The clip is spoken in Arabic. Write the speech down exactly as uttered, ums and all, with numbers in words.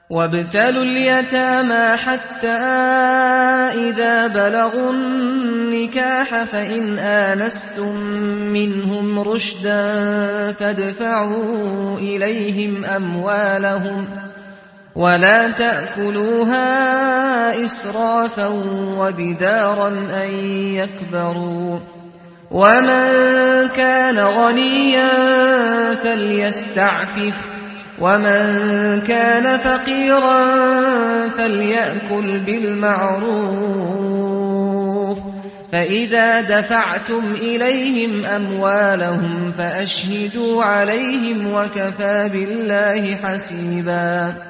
وابتلوا اليتامى حتى إذا بلغوا النكاح فإن آنستم منهم رشدا فادفعوا إليهم أموالهم ولا تأكلوها إسرافا وبدارا أن يكبروا ومن كان غنيا فليستعفف ومن كان فقيرا فليأكل بالمعروف فإذا دفعتم إليهم أموالهم فأشهدوا عليهم وكفى بالله حسيبا